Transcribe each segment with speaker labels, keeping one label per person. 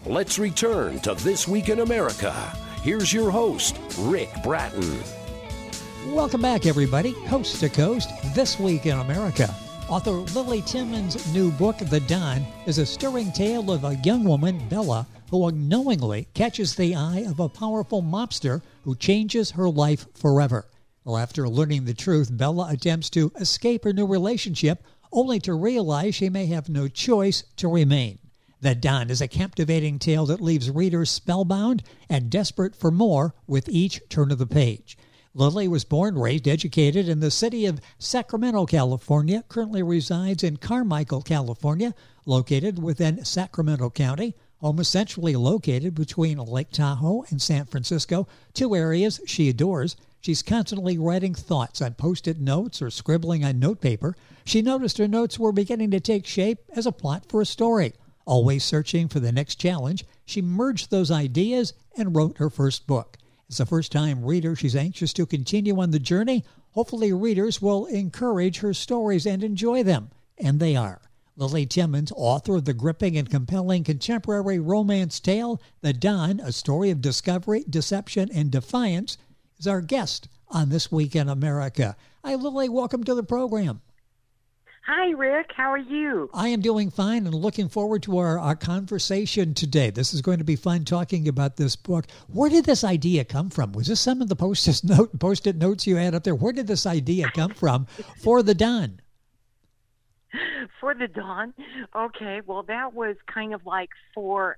Speaker 1: Let's return to This Week in America. Here's your host, Rick Bratton.
Speaker 2: Welcome back, everybody. Coast to Coast, This Week in America. Author Lily Timmons' new book, The Don, is a stirring tale of a young woman, Bella, who unknowingly catches the eye of a powerful mobster who changes her life forever. Well, after learning the truth, Bella attempts to escape her new relationship, only to realize she may have no choice to remain. The Don is a captivating tale that leaves readers spellbound and desperate for more with each turn of the page. Lily was born, raised, educated in the city of Sacramento, California, currently resides in Carmichael, California, located within Sacramento County, home essentially located between Lake Tahoe and San Francisco, two areas she adores. She's constantly writing thoughts on Post-it notes or scribbling on notepaper. She noticed her notes were beginning to take shape as a plot for a story. Always searching for the next challenge, she merged those ideas and wrote her first book. As a first-time reader, she's anxious to continue on the journey. Hopefully readers will encourage her stories and enjoy them. And they are. Lily Timmons, author of the gripping and compelling contemporary romance tale, The Don, a story of discovery, deception, and defiance, is our guest on This Week in America. Hi, Lily. Welcome to the program.
Speaker 3: Hi, Rick. How are you?
Speaker 2: I am doing fine and looking forward to our conversation today. This is going to be fun talking about this book. Where did this idea come from? Was this some of the Post-it notes you had up there? Where did this idea come from for The Don?
Speaker 3: For The Don? Okay, well, that was kind of like for...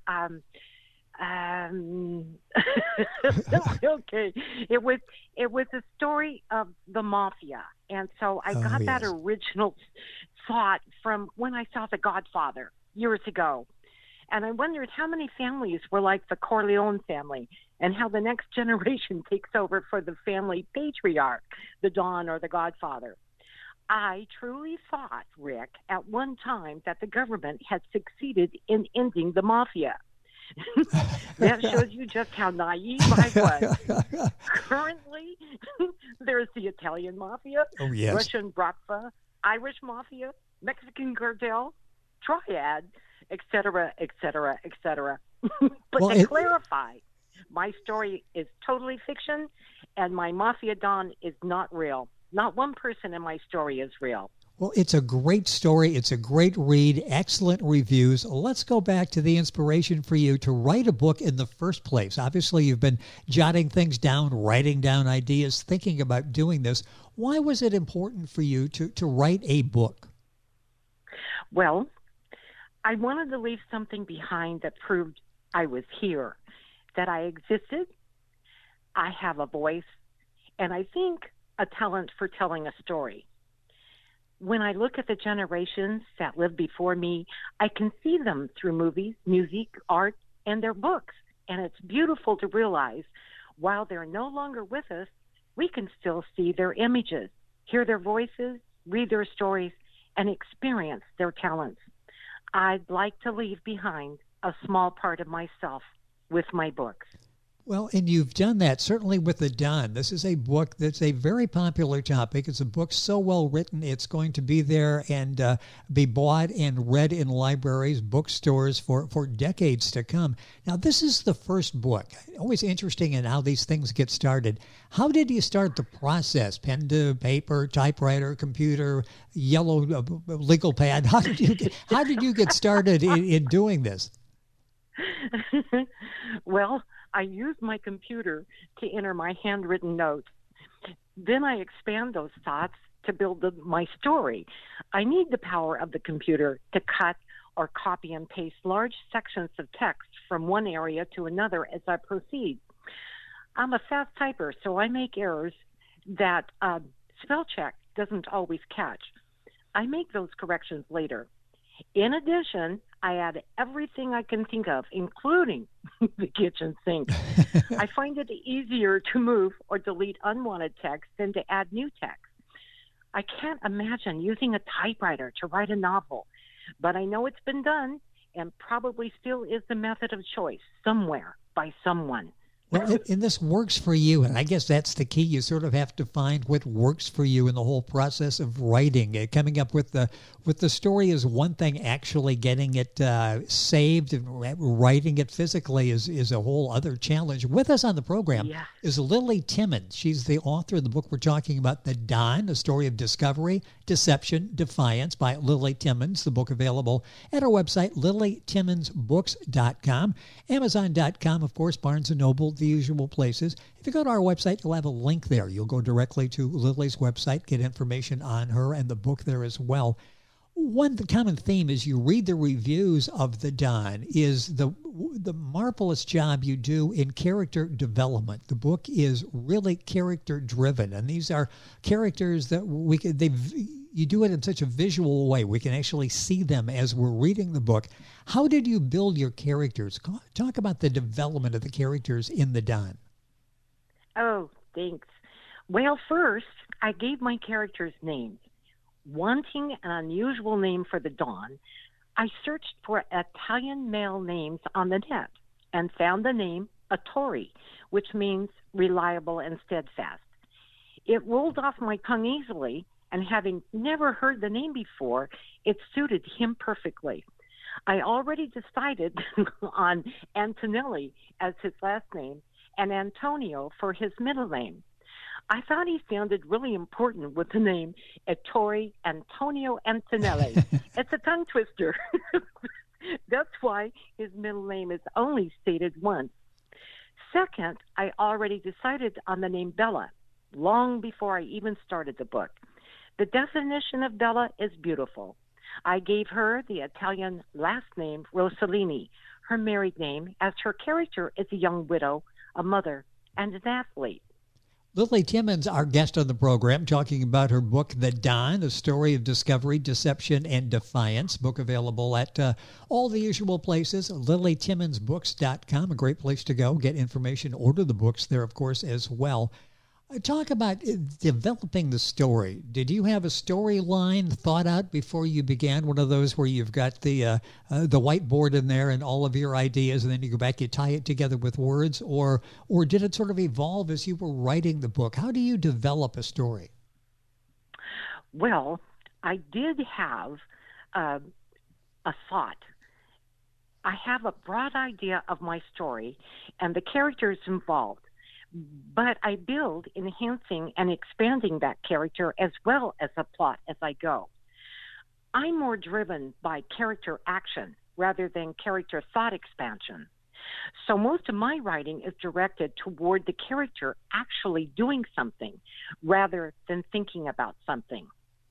Speaker 3: okay. It was a story of the mafia. And so I got that original thought from when I saw The Godfather years ago. And I wondered how many families were like the Corleone family and how the next generation takes over for the family patriarch, the Don or the Godfather. I truly thought, Rick, at one time that the government had succeeded in ending the mafia. That shows you just how naive I was. Currently, there's the Italian mafia, Russian Bratva, Irish mafia, Mexican cartel, triad, etc., etc., etc. But to clarify, my story is totally fiction, and my mafia Don is not real. Not one person in my story is real.
Speaker 2: Well, it's a great story. It's a great read. Excellent reviews. Let's go back to the inspiration for you to write a book in the first place. Obviously, you've been jotting things down, writing down ideas, thinking about doing this. Why was it important for you to write a book?
Speaker 3: Well, I wanted to leave something behind that proved I was here, that I existed, I have a voice, and I think a talent for telling a story. When I look at the generations that lived before me, I can see them through movies, music, art, and their books. And it's beautiful to realize while they're no longer with us, we can still see their images, hear their voices, read their stories, and experience their talents. I'd like to leave behind a small part of myself with my books.
Speaker 2: Well, and you've done that, certainly with The Don. This is a book that's a very popular topic. It's a book so well written, it's going to be there and be bought and read in libraries, bookstores for decades to come. Now, this is the first book. Always interesting in how these things get started. How did you start the process? Pen to paper, typewriter, computer, yellow legal pad? How did you get started in doing this?
Speaker 3: Well, I use my computer to enter my handwritten notes. Then I expand those thoughts to build my story. I need the power of the computer to cut or copy and paste large sections of text from one area to another as I proceed. I'm a fast typer, so I make errors that spell check doesn't always catch. I make those corrections later. In addition, I add everything I can think of, including the kitchen sink. I find it easier to move or delete unwanted text than to add new text. I can't imagine using a typewriter to write a novel, but I know it's been done and probably still is the method of choice somewhere by someone.
Speaker 2: Well, and this works for you, and I guess that's the key. You sort of have to find what works for you in the whole process of writing. Coming up with the story is one thing. Actually getting it saved and writing it physically is a whole other challenge. With us on the program is Lily Timmons. She's the author of the book we're talking about, The Don, a story of discovery, deception, defiance by Lily Timmons. The book available at our website, lilytimmonsbooks.com, Amazon.com, of course, Barnes & Noble, the usual places. If you go to our website, you'll have a link there. You'll go directly to Lily's website, get information on her and the book there as well. The common theme as you read the reviews of The Don is the marvelous job you do in character development. The book is really character driven, and these are characters that you do it in such a visual way. We can actually see them as we're reading the book. How did you build your characters? Talk about the development of the characters in The Don.
Speaker 3: Oh, thanks. Well, first, I gave my characters names. Wanting an unusual name for The Don, I searched for Italian male names on the net and found the name Ettore, which means reliable and steadfast. It rolled off my tongue easily, and having never heard the name before, it suited him perfectly. I already decided on Antonelli as his last name and Antonio for his middle name. I thought he sounded really important with the name Ettore Antonio Antonelli. It's a tongue twister. That's why his middle name is only stated once. Second, I already decided on the name Bella long before I even started the book. The definition of Bella is beautiful. I gave her the Italian last name Rossellini, her married name, as her character is a young widow, a mother, and an athlete.
Speaker 2: Lily Timmons, our guest on the program, talking about her book, The Don, a story of discovery, deception, and defiance. Book available at all the usual places, lilytimmonsbooks.com, a great place to go. Get information, order the books there, of course, as well. Talk about developing the story. Did you have a storyline thought out before you began? One of those where you've got the whiteboard in there and all of your ideas, and then you go back, you tie it together with words, or did it sort of evolve as you were writing the book? How do you develop a story?
Speaker 3: Well, I did have a thought. I have a broad idea of my story and the characters involved. But I build, enhancing and expanding that character as well as the plot as I go. I'm more driven by character action rather than character thought expansion. So most of my writing is directed toward the character actually doing something rather than thinking about something.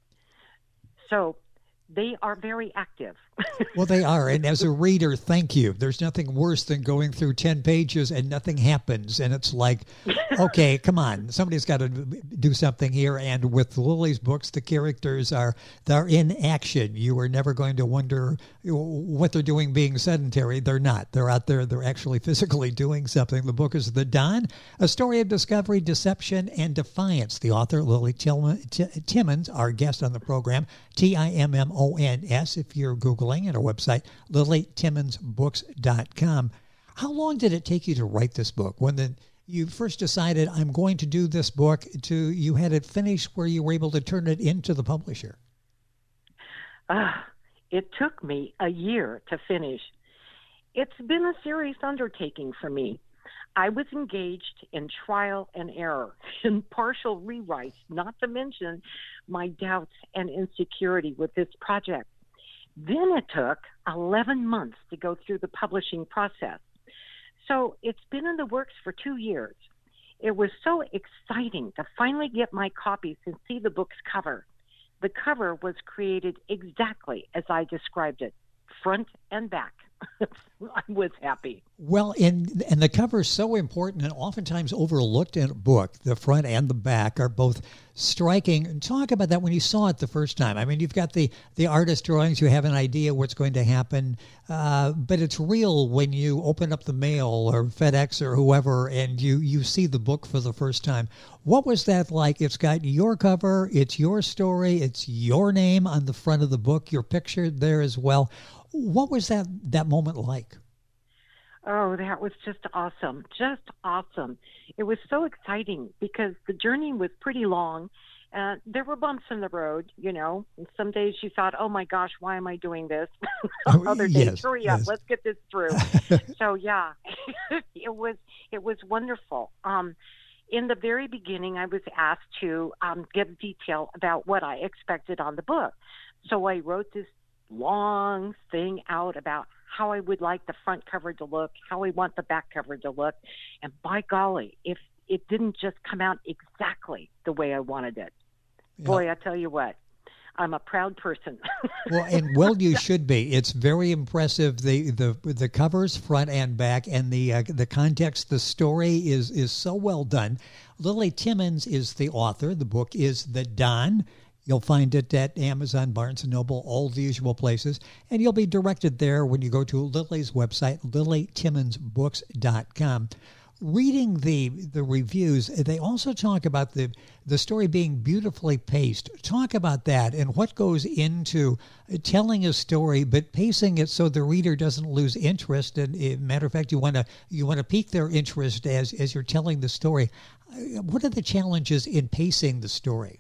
Speaker 3: So they are very active.
Speaker 2: Well, they are. And as a reader, thank you. There's nothing worse than going through 10 pages and nothing happens. And it's like, okay, come on. Somebody's got to do something here. And with Lily's books, the characters they're in action. You are never going to wonder what they're doing being sedentary. They're not. They're out there. They're actually physically doing something. The book is The Don, a story of discovery, deception, and defiance. The author, Lily Timmons, our guest on the program, Timmons, if you're Googling, at our website, lilytimmonsbooks.com. How long did it take you to write this book? When you first decided, I'm going to do this book, to you had it finished where you were able to turn it into the publisher?
Speaker 3: It took me a year to finish. It's been a serious undertaking for me. I was engaged in trial and error, in partial rewrites, not to mention my doubts and insecurity with this project. Then it took 11 months to go through the publishing process. So it's been in the works for 2 years. It was so exciting to finally get my copies and see the book's cover. The cover was created exactly as I described it, front and back. I was happy.
Speaker 2: Well, and the cover is so important and oftentimes overlooked in a book. The front and the back are both striking. Talk about that when you saw it the first time. I mean, you've got the artist drawings. You have an idea what's going to happen, but it's real when you open up the mail or FedEx or whoever and you see the book for the first time. What was that like? It's got your cover. It's your story. It's your name on the front of the book. You're pictured there as well. What was that moment like?
Speaker 3: Oh, that was just awesome. Just awesome. It was so exciting because the journey was pretty long. There were bumps in the road, you know. And some days you thought, oh, my gosh, why am I doing this? Other days, hurry up, let's get this through. So, yeah, it was wonderful. In the very beginning, I was asked to give detail about what I expected on the book. So I wrote this long thing out about how I would like the front cover to look, how I want the back cover to look. And by golly, if it didn't just come out exactly the way I wanted it. Yeah. Boy, I tell you what, I'm a proud person.
Speaker 2: Well, you should be. It's very impressive. The covers, front and back, and the context, the story is so well done. Lily Timmons is the author. The book is The Don. You'll find it at Amazon, Barnes & Noble, all the usual places. And you'll be directed there when you go to Lily's website, lilytimmonsbooks.com. Reading the reviews, they also talk about the story being beautifully paced. Talk about that and what goes into telling a story, but pacing it so the reader doesn't lose interest. And matter of fact, you want to pique their interest as you're telling the story. What are the challenges in pacing the story?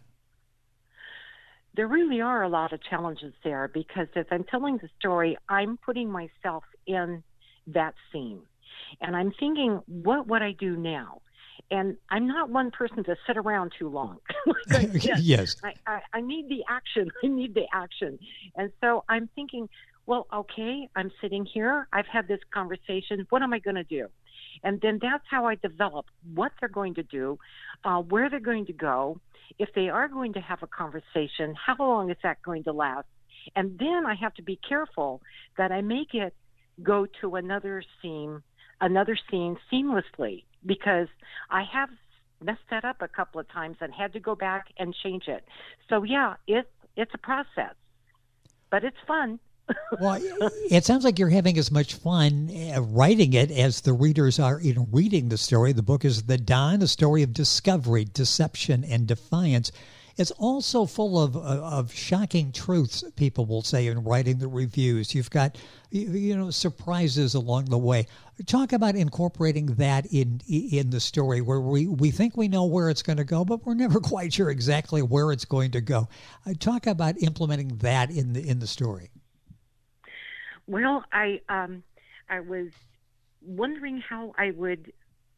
Speaker 3: There really are a lot of challenges there because as I'm telling the story, I'm putting myself in that scene. And I'm thinking, what would I do now? And I'm not one person to sit around too long.
Speaker 2: Yes.
Speaker 3: I need the action. I need the action. And so I'm thinking, well, okay, I'm sitting here. I've had this conversation. What am I going to do? And then that's how I develop what they're going to do, where they're going to go. If they are going to have a conversation, how long is that going to last? And then I have to be careful that I make it go to another scene seamlessly, because I have messed that up a couple of times and had to go back and change it. So yeah, it's a process, but it's fun.
Speaker 2: Well, it sounds like you're having as much fun writing it as the readers are in reading the story. The book is The Don, a story of discovery, deception, and defiance. It's also full of shocking truths, people will say, in writing the reviews. You've got, surprises along the way. Talk about incorporating that in the story, where we think we know where it's going to go, but we're never quite sure exactly where it's going to go. Talk about implementing that in the story.
Speaker 3: Well, I was wondering how I would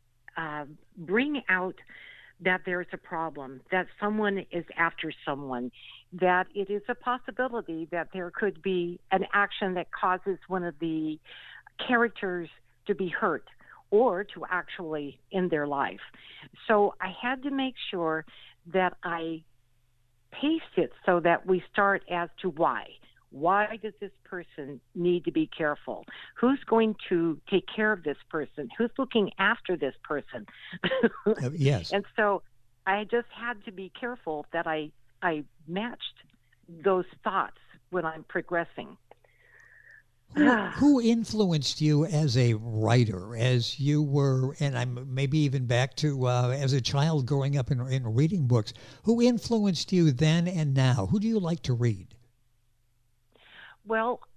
Speaker 3: bring out that there's a problem, that someone is after someone, that it is a possibility that there could be an action that causes one of the characters to be hurt or to actually end their life. So I had to make sure that I paced it so that we start as to why. Why does this person need to be careful? Who's going to take care of this person? Who's looking after this person?
Speaker 2: Yes.
Speaker 3: And so I just had to be careful that I matched those thoughts when I'm progressing.
Speaker 2: Who influenced you as a writer, as you were, and I'm maybe even back to as a child growing up in reading books? Who influenced you then and now? Who do you like to read?
Speaker 3: Well,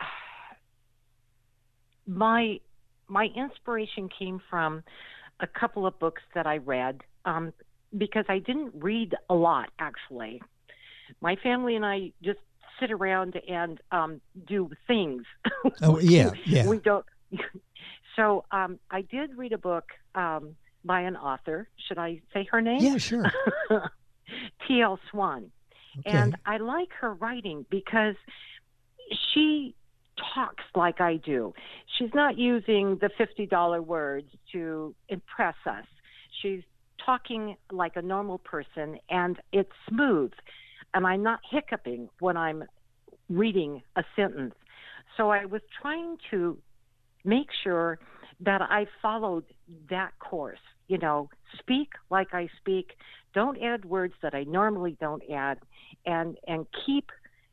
Speaker 3: my inspiration came from a couple of books that I read because I didn't read a lot, actually. My family and I just sit around and do things.
Speaker 2: Oh, yeah.
Speaker 3: We don't. So I did read a book by an author. Should I say her name?
Speaker 2: Yeah, sure.
Speaker 3: T.L. Swan. Okay. And I like her writing because she talks like I do. She's not using the $50 words to impress us. She's talking like a normal person, and it's smooth. And I'm not hiccuping when I'm reading a sentence. So I was trying to make sure that I followed that course. Speak like I speak. Don't add words that I normally don't add, and keep,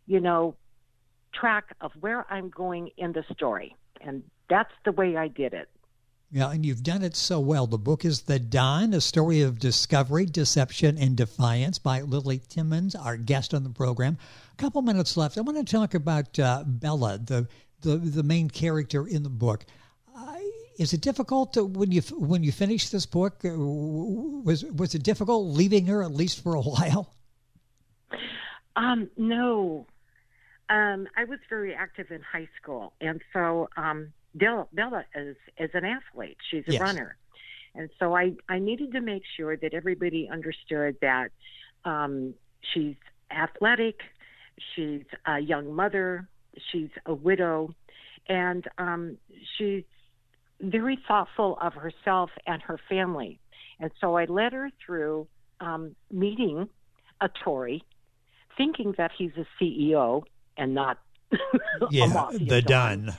Speaker 3: track of where I'm going in the story. And that's the way I did it.
Speaker 2: Yeah, and you've done it so well. The book is The Don, a story of discovery, deception, and defiance by Lily Timmons, our guest on the program. A couple minutes left. I want to talk about Bella, the main character in the book. Is it difficult when you finish this book? Was it difficult leaving her at least for a while?
Speaker 3: No. I was very active in high school, and so Bella is an athlete. She's a runner, and so I needed to make sure that everybody understood that she's athletic, she's a young mother, she's a widow, and she's very thoughtful of herself and her family. And so I led her through meeting Ettore, thinking that he's a CEO and not a mafia
Speaker 2: the Don.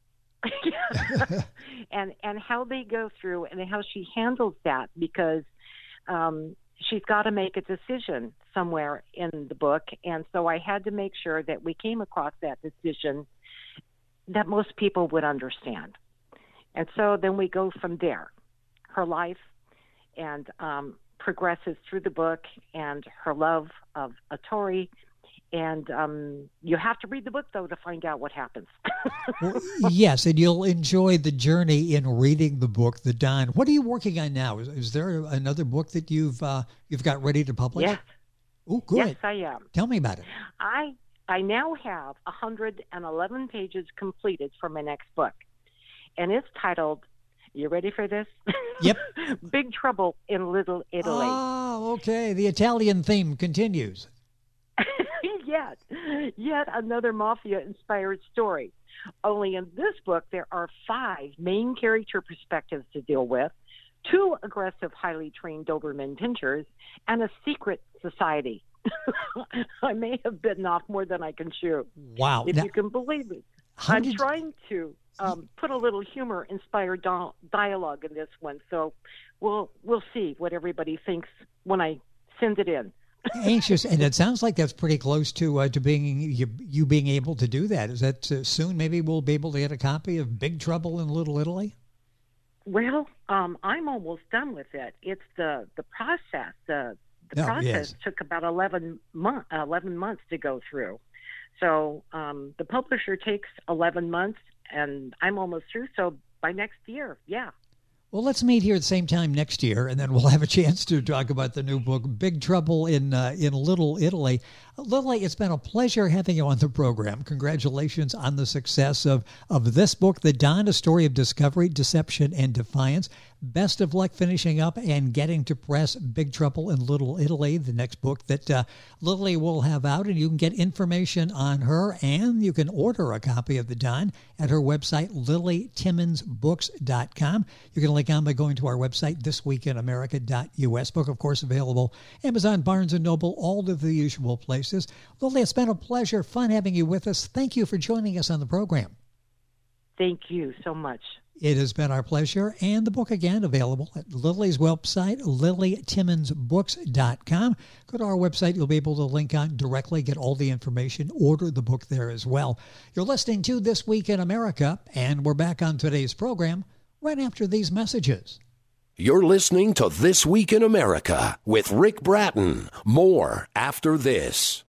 Speaker 3: and how they go through and how she handles that, because she's got to make a decision somewhere in the book. And so I had to make sure that we came across that decision that most people would understand. And so then we go from there. Her life and progresses through the book, and her love of Ettore. And you have to read the book, though, to find out what happens.
Speaker 2: Well, yes, and you'll enjoy the journey in reading the book, The Don. What are you working on now? Is there another book that you've got ready to publish?
Speaker 3: Yes.
Speaker 2: Oh, good.
Speaker 3: Yes, I am.
Speaker 2: Tell me about it.
Speaker 3: I now have 111 pages completed for my next book. And it's titled, you ready for this?
Speaker 2: Yep.
Speaker 3: Big Trouble in Little Italy.
Speaker 2: Oh, okay. The Italian theme continues.
Speaker 3: Yet another mafia-inspired story. Only in this book, there are 5 main character perspectives to deal with, 2 aggressive, highly trained Doberman pinchers, and a secret society. I may have bitten off more than I can chew.
Speaker 2: Wow.
Speaker 3: If you can believe it. I'm trying to put a little humor-inspired dialogue in this one, so we'll see what everybody thinks when I send it in.
Speaker 2: Anxious, and it sounds like that's pretty close to being you being able to do that. Is that soon? Maybe we'll be able to get a copy of Big Trouble in Little Italy.
Speaker 3: Well, I'm almost done with it. It's the process. The process took about 11 months to go through. So the publisher takes 11 months, and I'm almost through. So by next year, yeah.
Speaker 2: Well, let's meet here at the same time next year, and then we'll have a chance to talk about the new book, Big Trouble in Little Italy. Lily, it's been a pleasure having you on the program. Congratulations on the success of this book, The Don, A Story of Discovery, Deception, and Defiance. Best of luck finishing up and getting to press Big Trouble in Little Italy, the next book that Lily will have out. And you can get information on her, and you can order a copy of The Don at her website, lilytimmonsbooks.com. You can link on by going to our website, thisweekinamerica.us. Book, of course, available Amazon, Barnes & Noble, all of the usual places. Lily, it's been a pleasure, fun having you with us. Thank you for joining us on the program.
Speaker 3: Thank you so much.
Speaker 2: It has been our pleasure. And the book, again, available at Lily's website, lilytimmonsbooks.com. Go to our website. You'll be able to link on directly, get all the information, order the book there as well. You're listening to This Week in America, and we're back on today's program right after these messages.
Speaker 1: You're listening to This Week in America with Rick Bratton. More after this.